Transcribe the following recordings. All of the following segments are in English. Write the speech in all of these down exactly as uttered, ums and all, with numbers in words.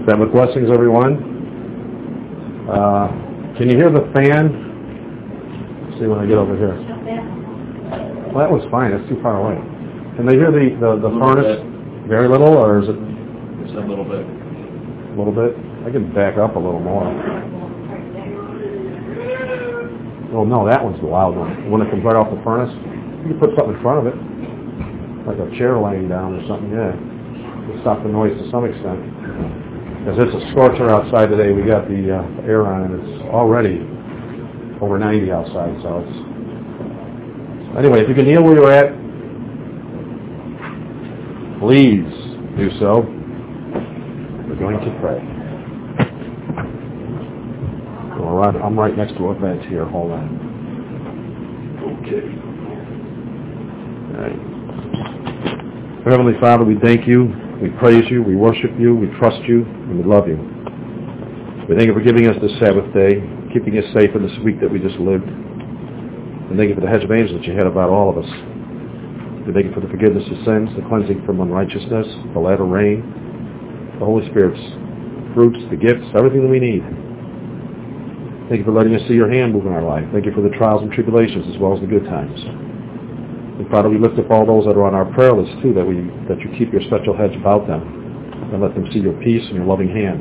Sabbath blessings, everyone. Uh, can you hear the fan? Let's see when I get over here. Well, that one's fine. It's too far away. Can they hear the, the, the furnace? Bit. Very little, or is it? Just a little bit. A little bit? I can back up a little more. Oh, no, that one's the loud one. When it comes right off the furnace, you can put something in front of it, like a chair laying down or something, yeah. To stop the noise to some extent. Because it's a scorcher outside today. We got the uh, air on, and it's already over ninety outside. So it's anyway. If you can kneel where you're at, please do so. We're going to pray. All right, I'm right next to a vent here. Hold on. Okay. All right. Heavenly Father, we thank you. We praise you, we worship you, we trust you, and we love you. We thank you for giving us this Sabbath day, keeping us safe in this week that we just lived. And thank you for the hedge of angels that you had about all of us. We thank you for the forgiveness of sins, the cleansing from unrighteousness, the latter rain, the Holy Spirit's fruits, the gifts, everything that we need. Thank you for letting us see your hand move in our life. Thank you for the trials and tribulations as well as the good times. And Father, we lift up all those that are on our prayer list too, that we that you keep your special hedge about them and let them see your peace and your loving hand.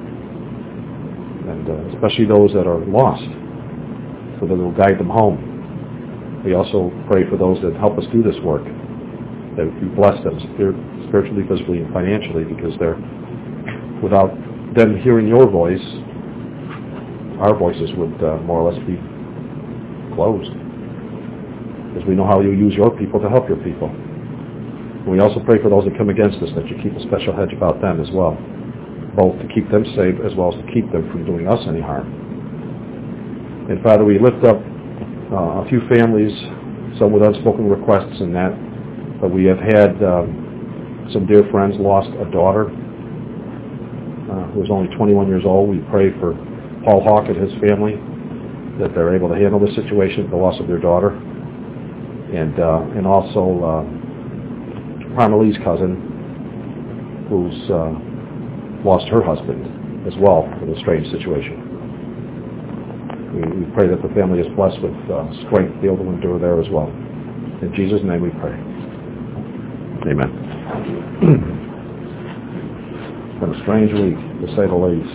And uh, especially those that are lost, so that it will guide them home. We also pray for those that help us do this work, that you bless them spiritually, physically, and financially, because they're, without them hearing your voice, our voices would uh, more or less be closed. Because we know how you use your people to help your people. And we also pray for those that come against us, that you keep a special hedge about them as well, both to keep them safe as well as to keep them from doing us any harm. And Father, we lift up uh, a few families, some with unspoken requests and that, but we have had um, some dear friends lost a daughter uh, who was only twenty-one years old. We pray for Paul Hawk and his family, that they're able to handle the situation, the loss of their daughter. And uh, and also uh, Parmalee's cousin, who's uh, lost her husband as well in a strange situation. We, we pray that the family is blessed with uh, strength to be able to endure there as well. In Jesus' name we pray. Amen. It's been a strange week, to say the least.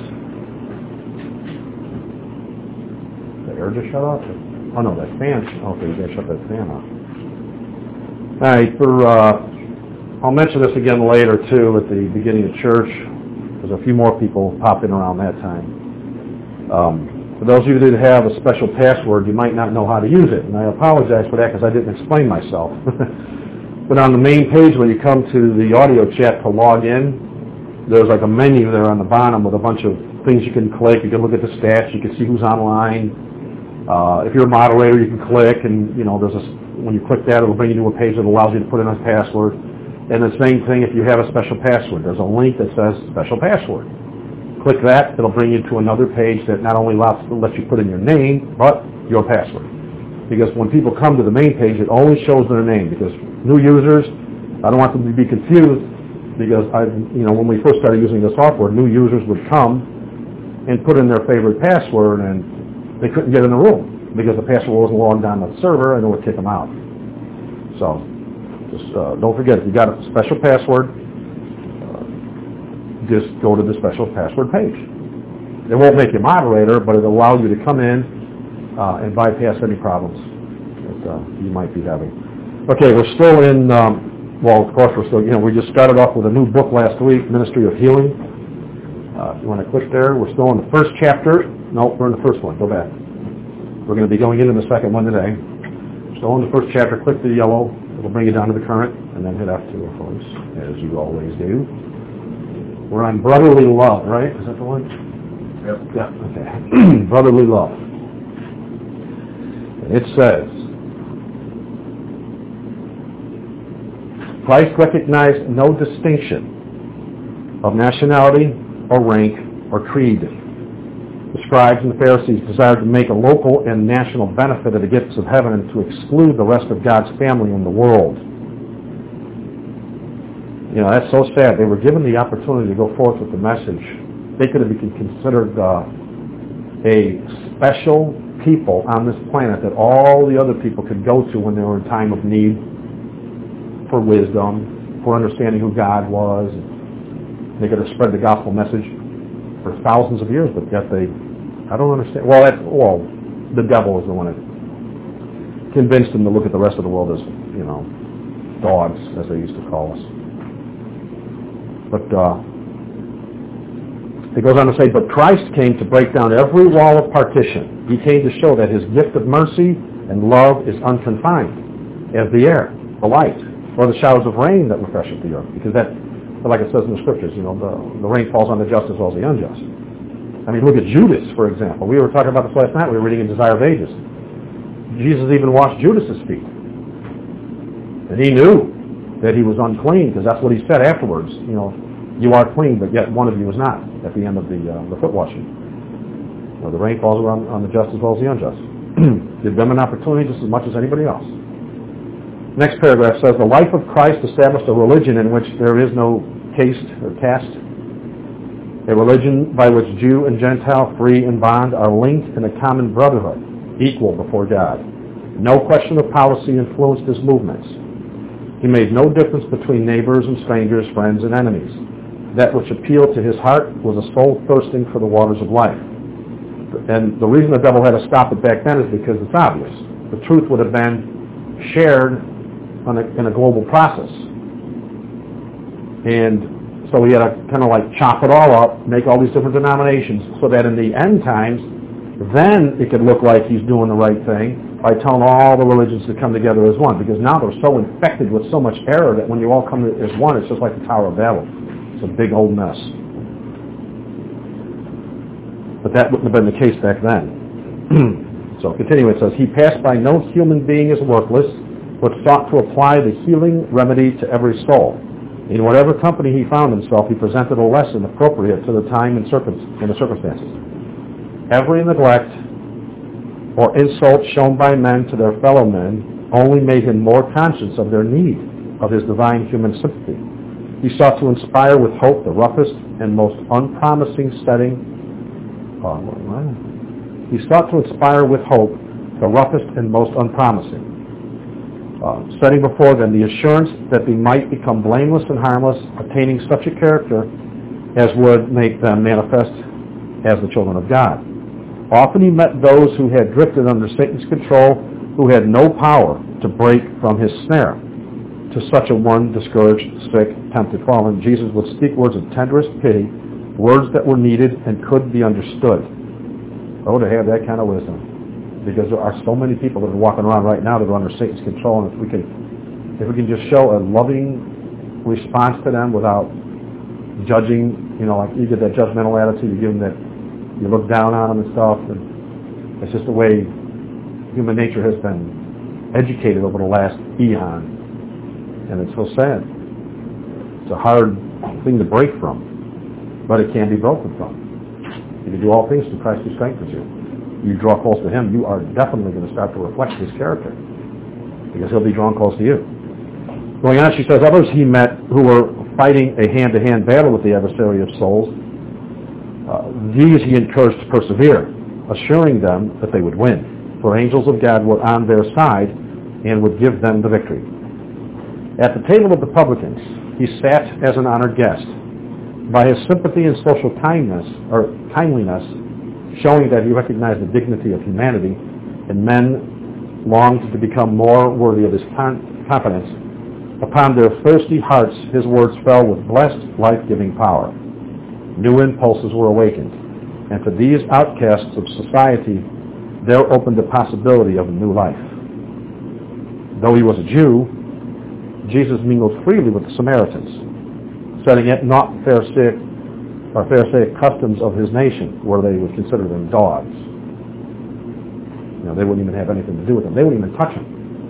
The air just shut off? Oh no, that fan. Okay, you gotta shut that fan off. All right, for, uh, I'll mention this again later, too, at the beginning of church. There's a few more people popping around that time. Um, for those of you that have a special password, you might not know how to use it, and I apologize for that because I didn't explain myself. But on the main page, when you come to the audio chat to log in, there's like a menu there on the bottom with a bunch of things you can click. You can look at the stats. You can see who's online. Uh, if you're a moderator, you can click, and, you know, there's a when you click that, it'll bring you to a page that allows you to put in a password. And the same thing if you have a special password. There's a link that says special password. Click that. It'll bring you to another page that not only lets, lets you put in your name, but your password. Because when people come to the main page, it always shows their name. Because new users, I don't want them to be confused, because I, you know, when we first started using the software, new users would come and put in their favorite password, and they couldn't get in the room because the password wasn't logged on the server, and it would kick them out. So, just uh, don't forget, if you got a special password, uh, just go to the special password page. It won't make you moderator, but it'll allow you to come in uh, and bypass any problems that uh, you might be having. Okay, we're still in, um, well, of course, we're still, you know, we just started off with a new book last week, Ministry of Healing. Uh, if you want to click there, we're still in the first chapter. No, we're in the first one. Go back. We're going to be going into the second one today. Still in the first chapter, click the yellow. It'll bring you down to the current, and then hit F two, of course, as you always do. We're on brotherly love, right? Is that the one? Yep. Yeah, okay. Brotherly love. And it says, Christ recognized no distinction of nationality or rank or creed. The scribes and the Pharisees desired to make a local and national benefit of the gifts of heaven and to exclude the rest of God's family in the world. You know, that's so sad. They were given the opportunity to go forth with the message they could have been considered uh, a special people on this planet that all the other people could go to when they were in time of need for wisdom, for understanding who God was. They could have spread the gospel message for thousands of years, but yet they, I don't understand. Well, that, well, the devil is the one that convinced them to look at the rest of the world as, you know, dogs, as they used to call us. But uh, it goes on to say, but Christ came to break down every wall of partition. He came to show that his gift of mercy and love is unconfined, as the air, the light, or the showers of rain that refresheth the earth. Because that, like it says in the scriptures, you know, the, the rain falls on the just as well as the unjust. I mean, look at Judas, for example. We were talking about this last night. We were reading in Desire of Ages. Jesus even washed Judas's feet. And he knew that he was unclean, because that's what he said afterwards. You know, you are clean, but yet one of you is not, at the end of the uh, the foot washing. Well, the rain falls on, on the just as well as the unjust. Give them an opportunity just as much as anybody else. Next paragraph says, the life of Christ established a religion in which there is no caste or caste, a religion by which Jew and Gentile, free and bond, are linked in a common brotherhood, equal before God. No question of policy influenced his movements. He made no difference between neighbors and strangers, friends and enemies. That which appealed to his heart was a soul thirsting for the waters of life. And the reason the devil had to stop it back then is because it's obvious. The truth would have been shared on a, in a global process. And so he had to kind of like chop it all up, make all these different denominations, so that in the end times, then it could look like he's doing the right thing by telling all the religions to come together as one. Because now they're so infected with so much error that when you all come as one, it's just like the Tower of Babel. It's a big old mess. But that wouldn't have been the case back then. So continuing, it says, he passed by no human being as worthless, but sought to apply the healing remedy to every soul. In whatever company he found himself, he presented a lesson appropriate to the time and, circum- and the circumstances. Every neglect or insult shown by men to their fellow men only made him more conscious of their need of his divine human sympathy. He sought to inspire with hope the roughest and most unpromising setting. Uh, he sought to inspire with hope the roughest and most unpromising, uh, setting before them the assurance that they might become blameless and harmless, attaining such a character as would make them manifest as the children of God. Often he met those who had drifted under Satan's control, who had no power to break from his snare. To such a one, discouraged, sick, tempted, fallen, Jesus would speak words of tenderest pity, words that were needed and could be understood. Oh, to have that kind of wisdom. Because there are so many people that are walking around right now that are under Satan's control, and if we can, if we can just show a loving response to them without judging, you know, like you get that judgmental attitude, you give them that, you look down on them and stuff, and it's just the way human nature has been educated over the last eon. And it's so sad. It's a hard thing to break from, but it can be broken from. You can do all things through Christ who strengthens you. You draw close to him, you are definitely going to start to reflect his character, because he'll be drawn close to you. Going on, she says, others he met who were fighting a hand-to-hand battle with the adversary of souls, uh, these he encouraged to persevere, assuring them that they would win, for angels of God were on their side and would give them the victory. At the table of the publicans, he sat as an honored guest. By his sympathy and social kindness, or kindliness, showing that he recognized the dignity of humanity, and men longed to become more worthy of his confidence, upon their thirsty hearts his words fell with blessed, life-giving power. New impulses were awakened, and to these outcasts of society there opened the possibility of a new life. Though he was a Jew, Jesus mingled freely with the Samaritans, setting at naught Pharisaic or Pharisaic customs of his nation, where they would consider them dogs. You know, they wouldn't even have anything to do with them. They wouldn't even touch him.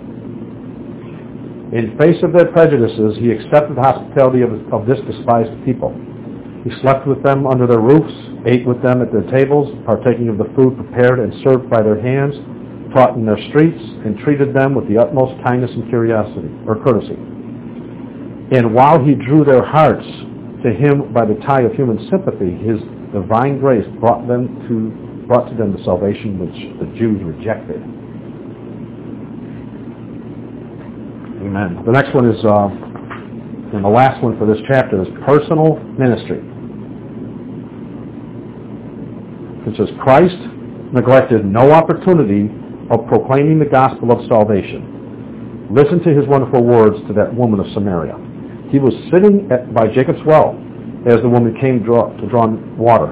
In face of their prejudices, he accepted the hospitality of, of this despised people. He slept with them under their roofs, ate with them at their tables, partaking of the food prepared and served by their hands, taught in their streets, and treated them with the utmost kindness and curiosity or courtesy. And while he drew their hearts to him by the tie of human sympathy, his divine grace brought them to brought to them the salvation which the Jews rejected. Amen. The next one is, uh, and the last one for this chapter is personal ministry. It says, Christ neglected no opportunity of proclaiming the gospel of salvation. Listen to his wonderful words to that woman of Samaria. He was sitting at, by Jacob's well as the woman came draw, to draw water.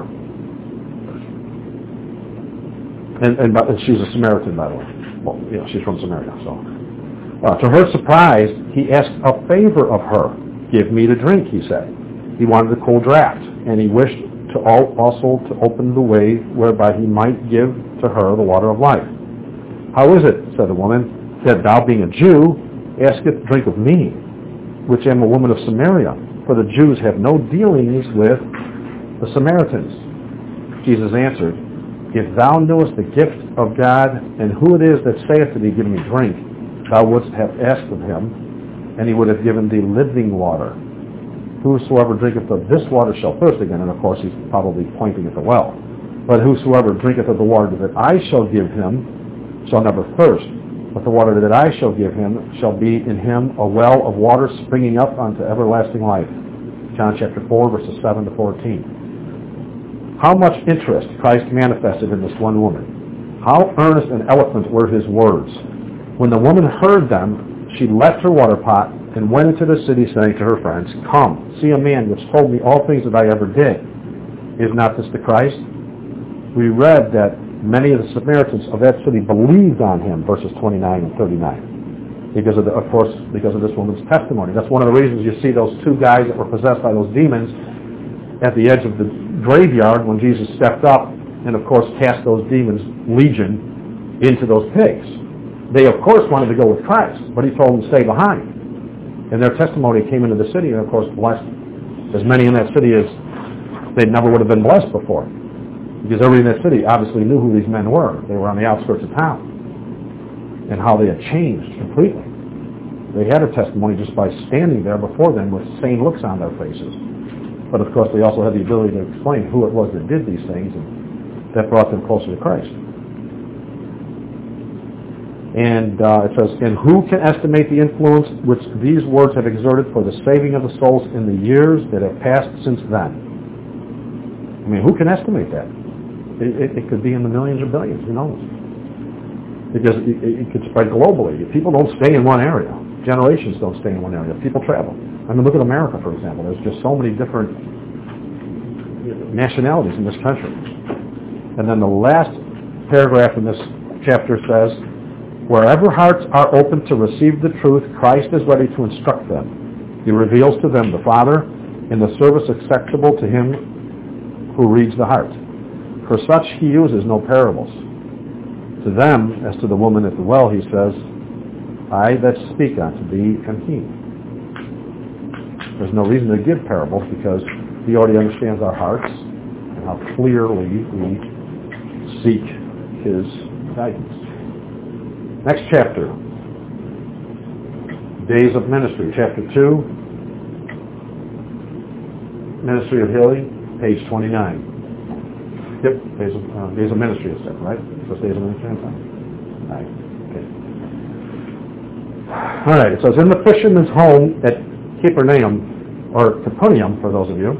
And, and, and she's a Samaritan, by the way. Well, yeah, she's from Samaria. So, uh, to her surprise, he asked a favor of her. Give me to drink, he said. He wanted a cold draft, and he wished to all, also to open the way whereby he might give to her the water of life. How is it, said the woman, that thou, being a Jew, askest drink of me, which am a woman of Samaria? For the Jews have no dealings with the Samaritans. Jesus answered, If thou knewest the gift of God, and who it is that saith to thee, Give me drink, thou wouldst have asked of him, and he would have given thee living water. Whosoever drinketh of this water shall thirst again. And of course he's probably pointing at the well. But whosoever drinketh of the water that I shall give him shall never thirst. But the water that I shall give him shall be in him a well of water springing up unto everlasting life. John chapter four, verses seven to fourteen. How much interest Christ manifested in this one woman. How earnest and eloquent were his words. When the woman heard them, she left her water pot and went into the city, saying to her friends, Come, see a man which told me all things that I ever did. Is not this the Christ? We read that many of the Samaritans of that city believed on him, verses twenty-nine and thirty-nine, because of, the, of course, because of this woman's testimony. That's one of the reasons you see those two guys that were possessed by those demons at the edge of the graveyard when Jesus stepped up and, of course, cast those demons, legion, into those pigs. They, of course, wanted to go with Christ, but he told them to stay behind. And their testimony came into the city and, of course, blessed as many in that city as they never would have been blessed before. Because everybody in that city obviously knew who these men were. They were on the outskirts of town. And how they had changed completely. They had a testimony just by standing there before them with sane looks on their faces. But of course they also had the ability to explain who it was that did these things, and that brought them closer to Christ. And uh, it says, And who can estimate the influence which these words have exerted for the saving of the souls in the years that have passed since then? I mean, who can estimate that? It, it, it could be in the millions or billions, who knows? Because it, it could spread globally. People don't stay in one area. Generations don't stay in one area. People travel. I mean, look at America, for example. There's just so many different nationalities in this country. And then the last paragraph in this chapter says, Wherever hearts are open to receive the truth, Christ is ready to instruct them. He reveals to them the Father in the service acceptable to him who reads the heart. For such he uses no parables. To them, as to the woman at the well, he says, I that speak unto thee am he. There's no reason to give parables because he already understands our hearts and how clearly we seek his guidance. Next chapter, Days of Ministry, chapter two, Ministry of Healing, page twenty-nine. Yep, Days of, uh, Days of Ministry is that, right? So Days of Ministry, I'm fine. All right, okay. All right, it says, In the fisherman's home at Capernaum, or Capernaum for those of you.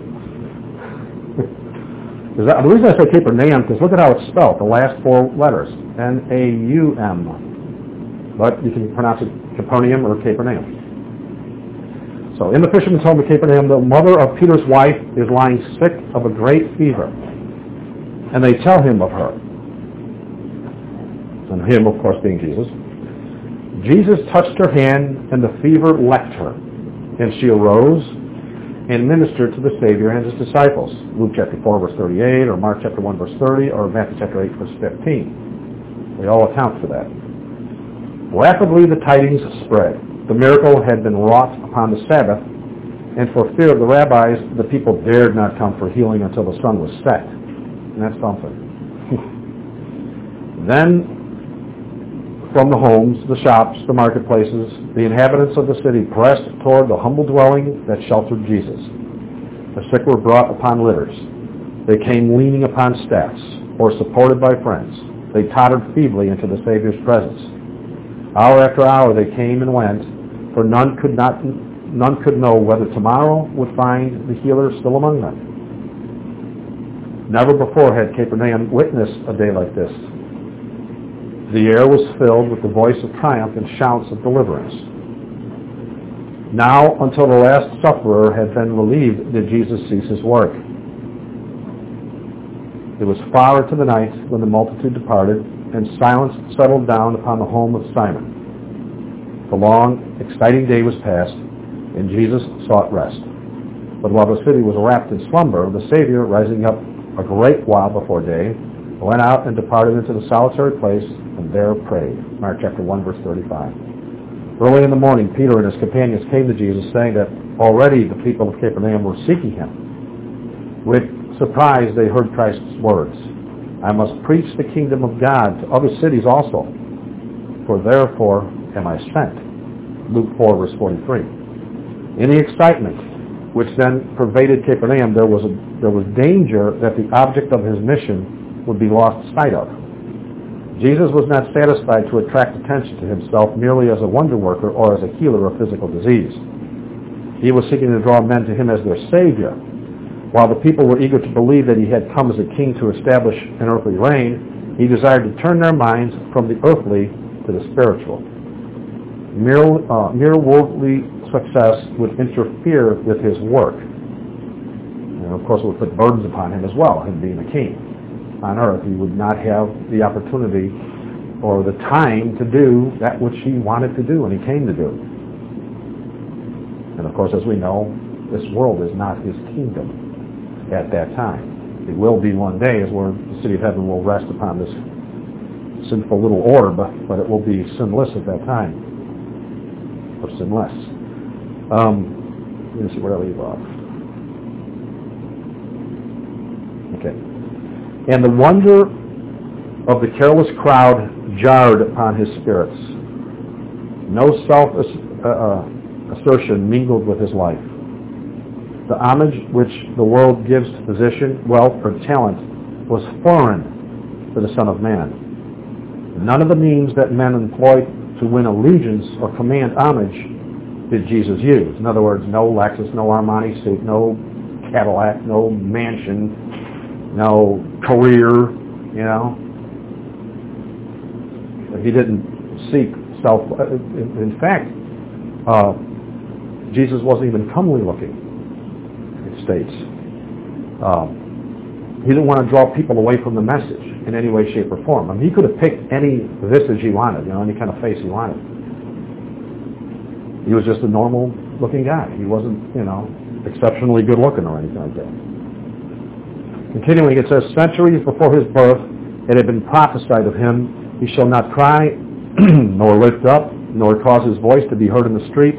that, the reason I say Capernaum, because look at how it's spelled, the last four letters, N A U M. But you can pronounce it Capernaum or Capernaum. So in the fisherman's home at Capernaum, the mother of Peter's wife is lying sick of a great fever. And they tell him of her. And him, of course, being Jesus. Jesus touched her hand, and the fever left her. And she arose and ministered to the Savior and his disciples. Luke chapter four, verse thirty-eight, or Mark chapter one, verse thirty, or Matthew chapter eight, verse fifteen. They all account for that. Rapidly the tidings spread. The miracle had been wrought upon the Sabbath, and for fear of the rabbis, the people dared not come for healing until the sun was set. And that's something. Then, from the homes, the shops, the marketplaces, the inhabitants of the city pressed toward the humble dwelling that sheltered Jesus. The sick were brought upon litters. They came leaning upon staffs or supported by friends. They tottered feebly into the Savior's presence. Hour after hour they came and went, for none could not, none could know whether tomorrow would find the healer still among them. Never before had Capernaum witnessed a day like this. The air was filled with the voice of triumph and shouts of deliverance. Now, until the last sufferer had been relieved, did Jesus cease his work. It was far into the night when the multitude departed, and silence settled down upon the home of Simon. The long, exciting day was past, and Jesus sought rest. But while the city was wrapped in slumber, the Savior, rising up a great while before day, went out and departed into the solitary place, and there prayed. Mark chapter one, verse thirty-five. Early in the morning, Peter and his companions came to Jesus, saying that already the people of Capernaum were seeking him. With surprise, they heard Christ's words, "I must preach the kingdom of God to other cities also, for therefore am I sent." Luke four, verse forty-three. In the excitement which then pervaded Capernaum, there was, a, there was danger that the object of his mission would be lost sight of. Jesus was not satisfied to attract attention to himself merely as a wonder worker or as a healer of physical disease. He was seeking to draw men to him as their Savior. While the people were eager to believe that he had come as a king to establish an earthly reign, he desired to turn their minds from the earthly to the spiritual. Mere, uh, mere worldly success would interfere with his work. And of course, it would put burdens upon him as well, him being a king on earth. He would not have the opportunity or the time to do that which he wanted to do and he came to do. And of course, as we know, this world is not his kingdom at that time. It will be one day, as where the city of heaven will rest upon this sinful little orb, but it will be sinless at that time. Or sinless. Um, let me see where I leave off. Okay. And the wonder of the careless crowd jarred upon his spirits. No self-assertion mingled with his life. The homage which the world gives to position, wealth, or talent was foreign to the Son of Man. None of the means that men employ to win allegiance or command homage did Jesus use. In other words, no Lexus, no Armani suit, no Cadillac, no mansion, no career, you know. He didn't seek self. In fact, uh, Jesus wasn't even comely looking, it states. Um, he didn't want to draw people away from the message in any way, shape, or form. I mean, he could have picked any visage he wanted, you know, any kind of face he wanted. He was just a normal looking guy. He wasn't, you know, exceptionally good looking or anything like that. Continuing, it says, centuries before his birth, it had been prophesied of him, he shall not cry, nor lift up, nor cause his voice to be heard in the street.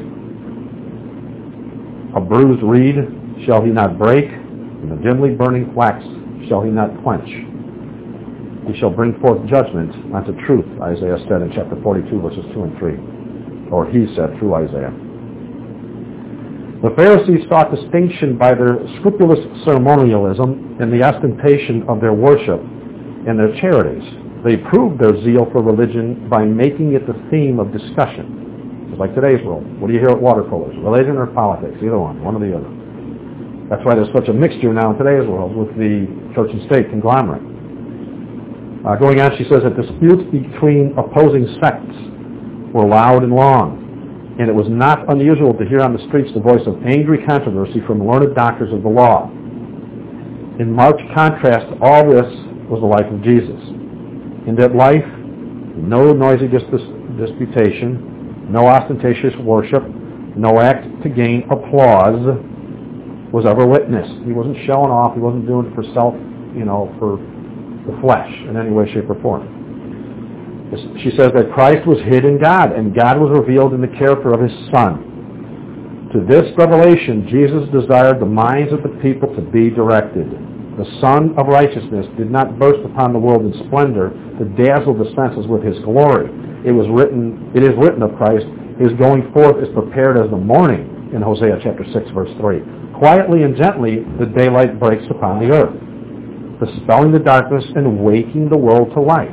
A bruised reed shall he not break, and a dimly burning flax shall he not quench. He shall bring forth judgment unto truth, Isaiah said in chapter forty-two, verses two and three. Or he said through Isaiah. The Pharisees sought distinction by their scrupulous ceremonialism and the ostentation of their worship and their charities. They proved their zeal for religion by making it the theme of discussion. It's like today's world. What do you hear at water coolers? Religion or politics? Either one, one or the other. That's why there's such a mixture now in today's world with the church and state conglomerate. Uh, going on, she says that disputes between opposing sects were loud and long, and it was not unusual to hear on the streets the voice of angry controversy from learned doctors of the law. In marked contrast to all this was the life of Jesus. In that life, no noisy dis- disputation, no ostentatious worship, no act to gain applause was ever witnessed. He wasn't showing off. He wasn't doing it for self, you know, for the flesh in any way, shape, or form. She says that Christ was hid in God, and God was revealed in the character of his Son. To this revelation, Jesus desired the minds of the people to be directed. The Son of Righteousness did not burst upon the world in splendor to dazzle the senses with his glory. It was written, it is written of Christ, his going forth is prepared as the morning in Hosea chapter six, verse three. Quietly and gently the daylight breaks upon the earth. dispelling the darkness and waking the world to life.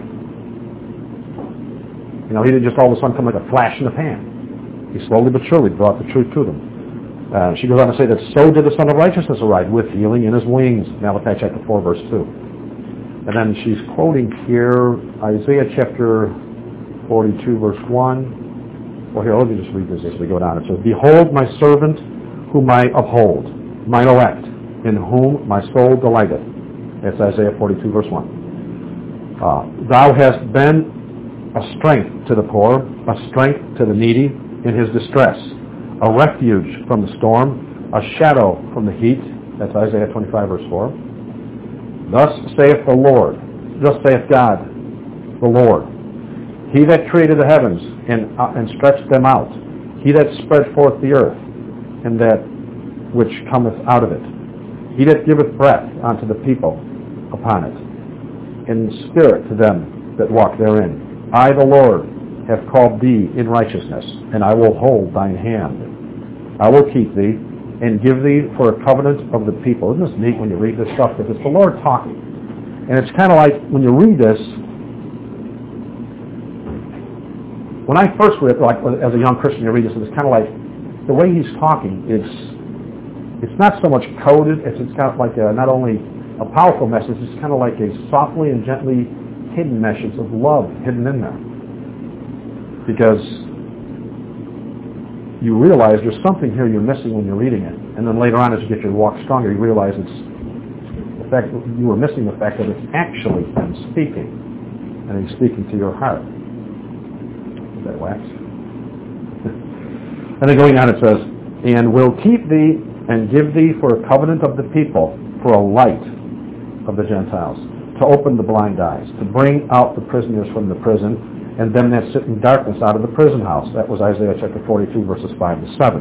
You know, he didn't just all of a sudden come like a flash in the pan. He slowly but surely brought the truth to them. Uh, she goes on to say that so did the Son of Righteousness arrive with healing in his wings, Malachi chapter four, verse two. And then she's quoting here Isaiah chapter forty-two, verse one. Well, here, let me just read this as we go down. It says, Behold my servant whom I uphold, mine elect, in whom my soul delighteth. That's Isaiah forty-two, verse one. Uh, Thou hast been a strength to the poor, a strength to the needy in his distress, a refuge from the storm, a shadow from the heat. That's Isaiah twenty-five, verse four. Thus saith the Lord, thus saith God, the Lord, He that created the heavens and, uh, and stretched them out, He that spread forth the earth, and that which cometh out of it, He that giveth breath unto the people upon it, and spirit to them that walk therein. I, the Lord, have called thee in righteousness, and I will hold thine hand. I will keep thee, and give thee for a covenant of the people. Isn't this neat when you read this stuff? Because it's the Lord talking. And it's kind of like, when you read this, when I first read it, like as a young Christian, you read this, and it's kind of like, the way he's talking, it's it's not so much coded, it's, it's kind of like a, not only a powerful message, it's kind of like a softly and gently hidden message of love hidden in there. Because you realize there's something here you're missing when you're reading it. And then later on, as you get your walk stronger, you realize it's the fact that you were missing the fact that it's actually him speaking. And he's speaking to your heart. Is that wax? And then going on it says, And will keep thee and give thee for a covenant of the people, for a light of the Gentiles, to open the blind eyes, to bring out the prisoners from the prison, and them that sit in darkness out of the prison house. That was Isaiah chapter forty-two, verses five to seven.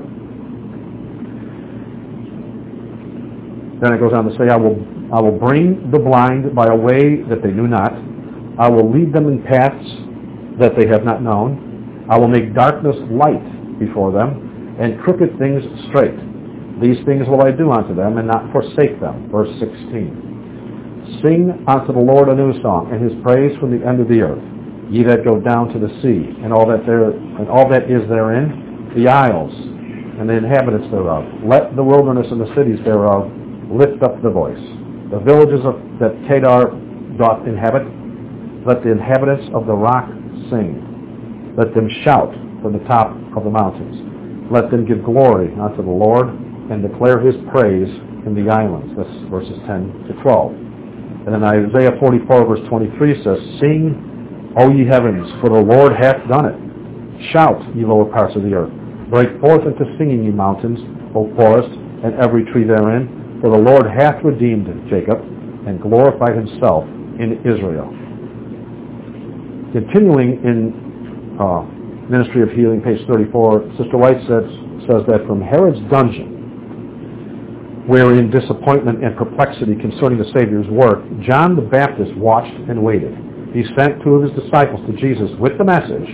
Then it goes on to say, I will, I will bring the blind by a way that they knew not. I will lead them in paths that they have not known. I will make darkness light before them, and crooked things straight. These things will I do unto them, and not forsake them. Verse sixteen. Sing unto the Lord a new song, and his praise from the end of the earth. Ye that go down to the sea, and all that there and all that is therein, the isles, and the inhabitants thereof. Let the wilderness and the cities thereof lift up the voice. The villages of, that Kedar doth inhabit, let the inhabitants of the rock sing. Let them shout from the top of the mountains. Let them give glory unto the Lord, and declare his praise in the islands. That's verses ten to twelve. And then Isaiah forty-four, verse twenty-three says, Sing, O ye heavens, for the Lord hath done it. Shout, ye lower parts of the earth. Break forth into singing, ye mountains, O forest, and every tree therein. For the Lord hath redeemed Jacob, and glorified himself in Israel. Continuing in uh, Ministry of Healing, page thirty-four, Sister White says, says that from Herod's dungeon, wherein disappointment and perplexity concerning the Savior's work, John the Baptist watched and waited. He sent two of his disciples to Jesus with the message,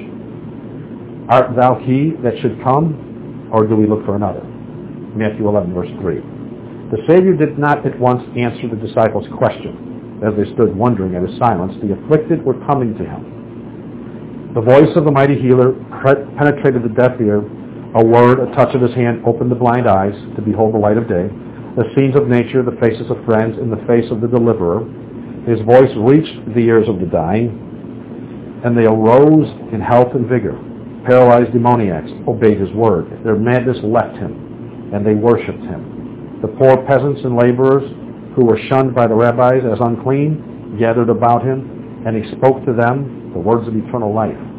Art thou he that should come, or do we look for another? Matthew eleven, verse three. The Savior did not at once answer the disciples' question. As they stood wondering at his silence, the afflicted were coming to him. The voice of the mighty healer penetrated the deaf ear. A word, a touch of his hand opened the blind eyes to behold the light of day. The scenes of nature, the faces of friends, and the face of the deliverer. His voice reached the ears of the dying, and they arose in health and vigor. Paralyzed demoniacs obeyed his word. Their madness left him, and they worshipped him. The poor peasants and laborers, who were shunned by the rabbis as unclean, gathered about him, and he spoke to them the words of eternal life.